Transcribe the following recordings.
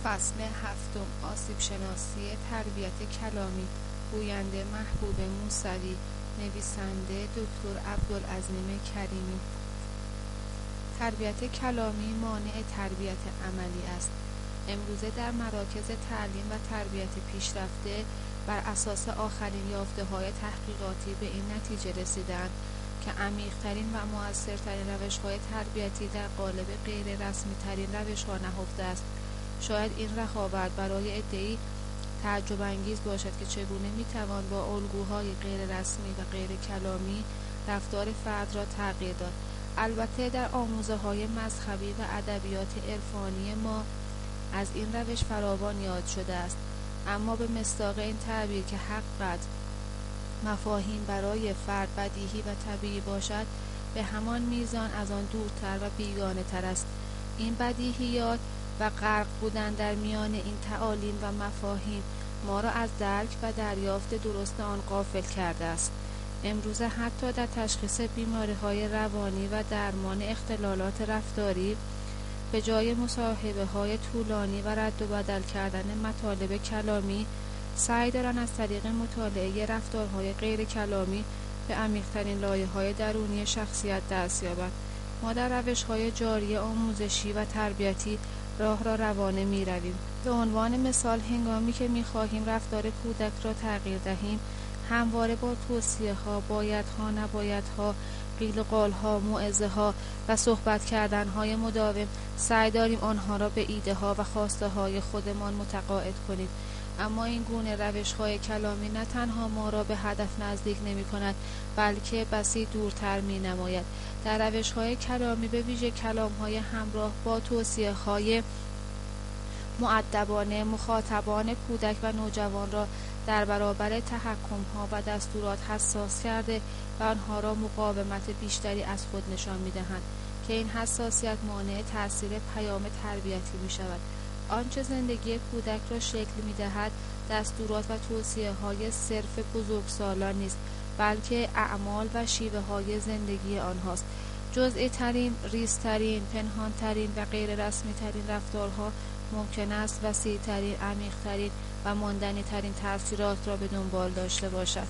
فصل هفتم، آسیب شناسی تربیت کلامی. گوینده محبوب موسوی. نویسنده دکتر عبدالعظیم کریمی. تربیت کلامی مانع تربیت عملی است. امروزه در مراکز تعلیم و تربیت پیشرفته بر اساس آخرین یافته‌های تحقیقاتی به این نتیجه رسیدند که عمیق‌ترین و مؤثرترین روش‌های تربیتی در قالب غیر رسمی‌ترین روش‌ها نهفته است. شاید این رقابت برای عده‌ای تعجب انگیز باشد که چگونه می‌توان با الگوهای غیر رسمی و غیر کلامی رفتار فرد را تغییر داد. البته در آموزه‌های مذهبی و ادبیات عرفانی ما از این روش فراوان یاد شده است، اما به مصداق این تعبیر که حقیقت مفاهیم برای فرد بدیهی و طبیعی باشد به همان میزان از آن دورتر و بیگانه تر است. این بدیهیات و غرق بودن در میان این تعالیم و مفاهیم ما را از درک و دریافت درست آن غافل کرده است. امروزه حتی در تشخیص بیماری‌های روانی و درمان اختلالات رفتاری به جای مصاحبه‌های طولانی و رد و بدل کردن مطالب کلامی سعی دارند از طریق مطالعه رفتارهای غیر کلامی به عمیق‌ترین لایه‌های درونی شخصیت دست یابند. ما در روش‌های جاری آموزشی و تربیتی راه را روانه می‌رویم. به عنوان مثال هنگامی که می‌خواهیم رفتار کودک را تغییر دهیم، همواره با توصیه‌ها، بایدها، نبایدها، قیل و قال‌ها، موعظه‌ها و صحبت کردن‌های مداوم سعی داریم آنها را به ایده‌ها و خواسته‌های خودمان متقاعد کنیم. اما این گونه روش‌های کلامی نه تنها ما را به هدف نزدیک نمی‌کند، بلکه بسی دورتر می‌نماید. در روش‌های کلامی به ویژه کلام‌های همراه با توصیه‌های مؤدبانه مخاطبان کودک و نوجوان را در برابر تحکم‌ها و دستورات حساس کرده و آنها را مقاومت بیشتری از خود نشان می‌دهند که این حساسیت مانع تأثیر پیام تربیتی می‌شود. آنچه زندگی کودک را شکل می‌دهد دستورات و توصیه‌های صرف بزرگسالان نیست، بلکه اعمال و شیوه‌های زندگی آنهاست. جزئی-ترین، ریزترین، پنهان‌ترین و غیر رسمی‌ترین رفتارها ممکن است وسیع‌ترین، عمیق‌ترین و ماندنی‌ترین تأثیرات را به دنبال داشته باشد.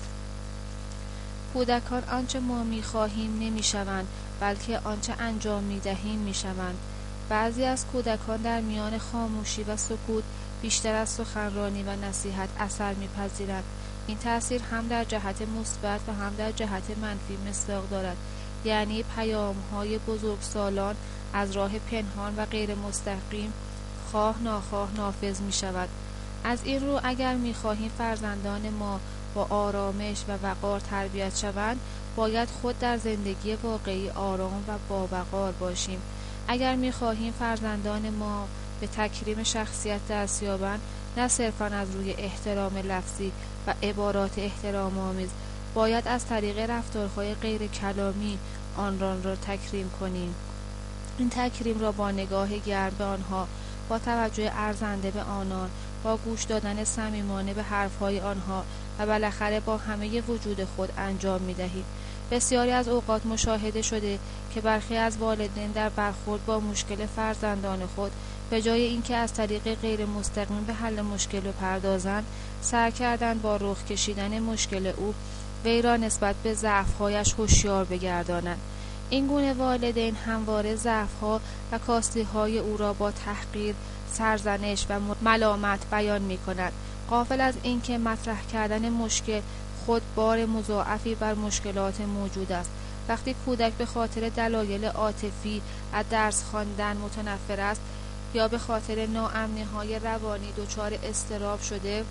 کودکان آنچه ما می‌خواهیم نمی‌شوند، بلکه آنچه انجام می‌دهیم می‌شوند. بعضی از کودکان در میان خاموشی و سکوت بیشتر از سخنرانی و نصیحت اثر می‌پذیرند. این تأثیر هم در جهت مثبت و هم در جهت منفی مصداق دارد، یعنی پیام‌های بزرگسالان از راه پنهان و غیر مستقیم خواه ناخواه نافذ می‌شود. از این رو اگر می‌خواهیم فرزندان ما با آرامش و وقار تربیت شوند، باید خود در زندگی واقعی آرام و باوقار باشیم. اگر می‌خواهیم فرزندان ما به تکریم شخصیت دست یابند، نه صرفاً از روی احترام لفظی و عبارات احترام‌آمیز، باید از طریق رفتارهای غیر کلامی آنان را تکریم کنیم. این تکریم را با نگاه گرم به آنها، با توجه ارزنده به آنان، با گوش دادن صمیمانه به حرفهای آنها و بالاخره با همه وجود خود انجام می‌دهیم. بسیاری از اوقات مشاهده شده که برخی از والدین در برخورد با مشکل فرزندان خود به جای اینکه از طریق غیر مستقیم به حل مشکل بپردازند، سعی کردند با رخ کشیدن مشکل او وی را نسبت به ضعف‌هایش هوشیار بگردانند. این گونه والدین همواره ضعف‌ها و کاستی‌های او را با تحقیر، سرزنش و ملامت بیان می‌کنند، غافل از اینکه مطرح کردن مشکل خود بار مضاعفی بر مشکلات موجود است. وقتی کودک به خاطر دلایل عاطفی از درس خواندن متنفر است یا به خاطر ناامنی‌های روانی دچار اضطراب شده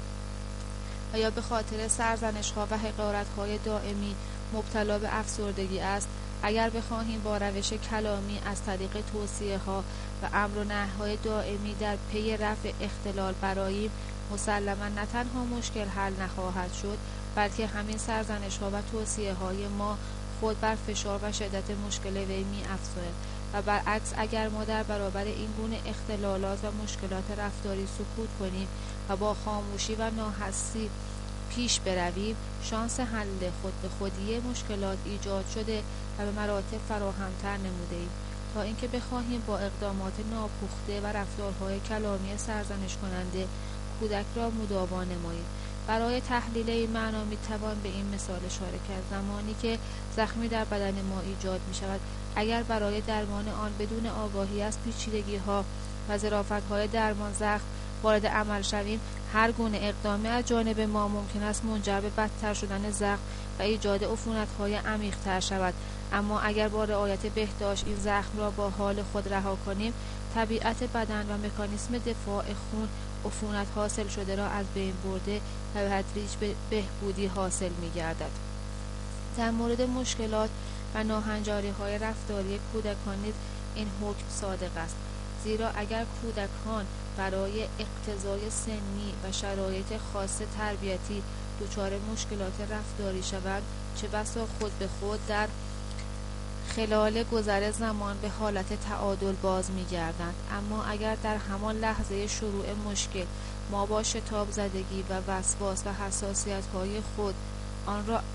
و یا به خاطر سرزنش‌ها و حقارت‌های دائمی مبتلا به افسردگی است، اگر بخواهیم با روش کلامی از طریق توصیه‌ها و امر و نهی‌های دائمی در پی رفع اختلال برآییم، مسلماً نه تنها مشکل حل نخواهد شد، بلکه همین سرزنش‌ها و توصیه‌های ما خود بر فشار و شدت مشکل وی می‌افزاید. و برعکس اگر ما در برابر این گونه اختلالات و مشکلات رفتاری سکوت کنیم و با خاموشی و ناهستی پیش برویم، شانس حل خود به خودی مشکلات ایجاد شده و به مراتب فراهم‌تر نموده ایم. تا اینکه بخواهیم با اقدامات ناپخته و رفتارهای کلامی سرزنش کننده کودک را مداوا نماییم. برای تحلیل این معنا میتوان به این مثال اشاره کرد: زمانی که زخمی در بدن ما ایجاد می شود، اگر برای درمان آن بدون آگاهی از پیچیدگی‌ها و ظرافت‌های درمان زخم وارد عمل شویم، هر گونه اقدامی از جانب ما ممکن است منجر به بدتر شدن زخم و ایجاد عفونت‌های عمیق‌تر شود. اما اگر با رعایت بهداشت این زخم را با حال خود رها کنیم، طبیعت بدن و مکانیسم دفاع خون عفونت حاصل شده را از بین برده و به تدریج به بهبودی حاصل می‌گردد. در مورد مشکلات و ناهنجاری‌های رفتاری کودکان نیز این حکم صادق است، زیرا اگر کودکان برای اقتضای سنی و شرایط خاص تربیتی دچار مشکلات رفتاری شوند، چه بسا خود به خود در خلال گذر زمان به حالت تعادل باز می‌گردند. اما اگر در همان لحظه شروع مشکل ما با شتاب زدگی و وسواس و حساسیت‌های خود آن را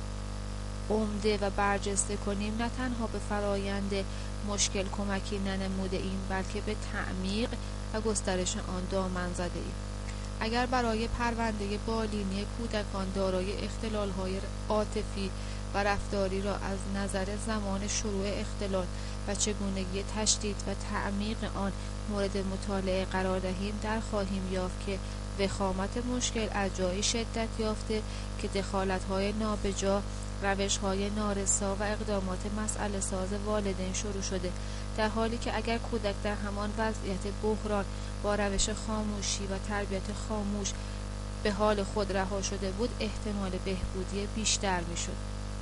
عمده و برجسته کنیم، نه تنها به فرایند مشکل کمکی ننموده ایم، بلکه به تعمیق و گسترش آن دامن زده ایم. اگر برای پرونده بالینی کودکان دارای اختلال‌های عاطفی و رفتاری را از نظر زمان شروع اختلال و چگونگی تشدید و تعمیق آن مورد مطالعه قرار دهیم، در خواهیم یافت که وخامت مشکل از جایی شدت یافته که دخالت‌های نابجا، روش‌های نارسا و اقدامات مسئله ساز والدین شروع شده، در حالی که اگر کودک در همان وضعیت بحران با روش خاموشی و تربیت خاموش به حال خود رها شده بود، احتمال بهبودی بیشتر میشد.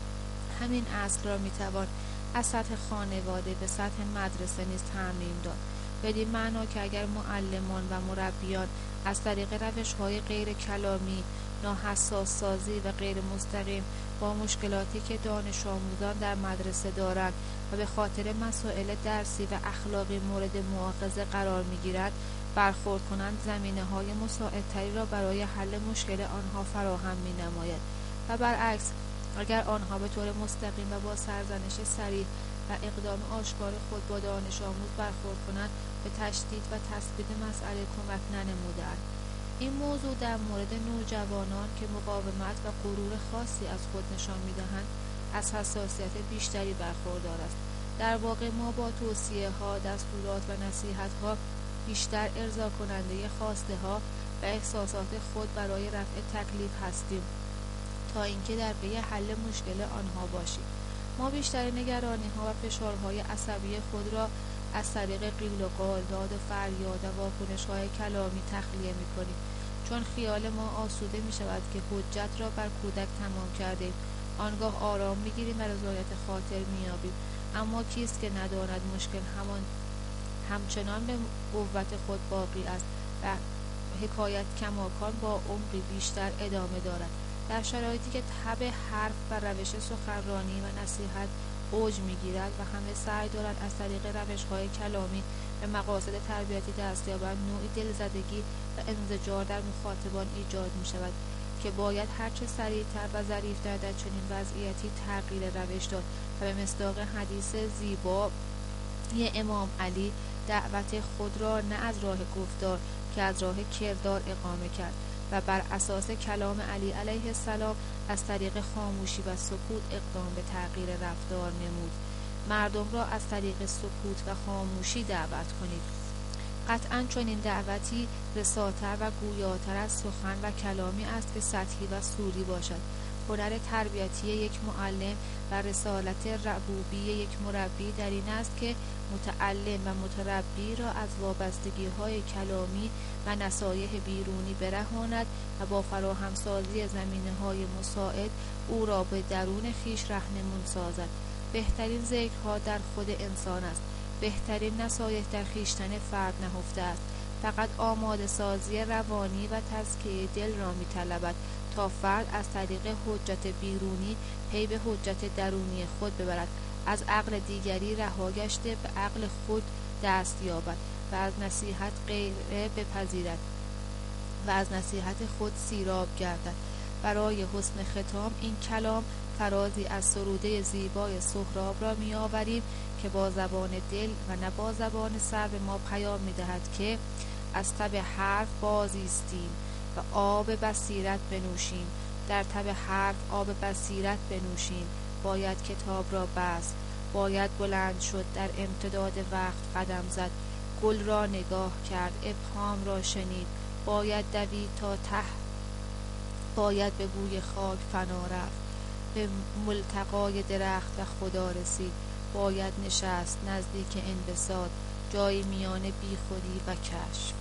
همین اصل را میتوان از سطح خانواده به سطح مدرسه نیز تعمیم داد، بدین معنا که اگر معلمان و مربیان از طریق روش‌های غیر کلامی، ناحساس سازی و غیر مستقیم با مشکلاتی که دانش آموزان در مدرسه دارند و به خاطر مسائل درسی و اخلاقی مورد مؤاخذه قرار می‌گیرند برخورد کنند، زمینه‌های مساعدتری را برای حل مشکل آنها فراهم می‌نماید و برعکس اگر آنها به طور مستقیم و با سرزنش صریح و اقدام آشکار خود با دانش آموز برخورد کنند، به تشدید و تثبیت مسئله کمک ننموده‌اند. این موضوع در مورد نوجوانان که مقاومت و غرور خاصی از خود نشان می‌دهند از حساسیت بیشتری برخوردار است. در واقع ما با توصیه‌ها، دستورات و نصیحت‌ها بیشتر ارضا کننده خواسته‌ها و احساسات خود برای رفع تکلیف هستیم تا اینکه در پی حل مشکل آنها باشیم. ما بیشتر نگرانی‌ها و فشارهای عصبی خود را از طریق قیل و قال، داد و فریاد و واکنش‌های کلامی تخلیه می‌کنیم، چون خیال ما آسوده می‌شود که حجت را بر کودک تمام کردیم. آنگاه آرام می‌گیریم و رضایت خاطر می‌یابیم. اما کیست که نداند مشکل همچنان به قوت خود باقی است و حکایت کماکان با عمقی بیشتر ادامه دارد. در شرایطی که تب حرف و روش سخنرانی و نصیحت اوج می‌گیرد و همه سعی دارند از طریق روش‌های کلامی به مقاصد تربیتی دست یابند، نوعی دلزدگی و انزجار در مخاطبان ایجاد می‌شود که باید هرچه سریعتر و ظریف‌تر در چنین وضعیتی تغییر روش داد و به مصداق حدیث زیبا امام علی دعوت خود را نه از راه گفتار که از راه کردار اقامه کرد و بر اساس کلام علی علیه السلام از طریق خاموشی و سکوت اقدام به تغییر رفتار نمود. مردم را از طریق سکوت و خاموشی دعوت کنید. قطعاً چنین دعوتی رساتر و گویاتر از سخن و کلامی است که سطحی و سوری باشد. هنر تربیتی یک معلم و رسالت ربوبی یک مربی در این است که متعلم و متربی را از وابستگی‌های کلامی و نصایح بیرونی برهاند و با فراهمسازی زمینه‌های مساعد او را به درون خویش رهنمون سازد. بهترین ذکرها در خود انسان است. بهترین نصایح در خویشتن فرد نهفته است. فقط آماده سازی روانی و تزکیه دل را می‌طلبد تا فرد از طریق حجت بیرونی پی به حجت درونی خود ببرد، از عقل دیگری رها گشته به عقل خود دست یابد و از نصیحت غیره بپذیرد و از نصیحت خود سیراب گردد. برای حسن ختام این کلام فرازی از سروده زیبای سهراب را می آوریم که با زبان دل و نه با زبان سر به ما پیام می دهد که از تب حرف بازایستیم و آب بصیرت بنوشیم. در تب حرف آب بصیرت بنوشیم. باید کتاب را بست، باید بلند شد، در امتداد وقت قدم زد، گل را نگاه کرد، ابهام را شنید، باید دوید تا ته، باید به بوی خاک فنا رفت، به ملتقای درخت و خدا رسید، باید نشست نزدیک انبساط، جای میان بی خودی و کشف.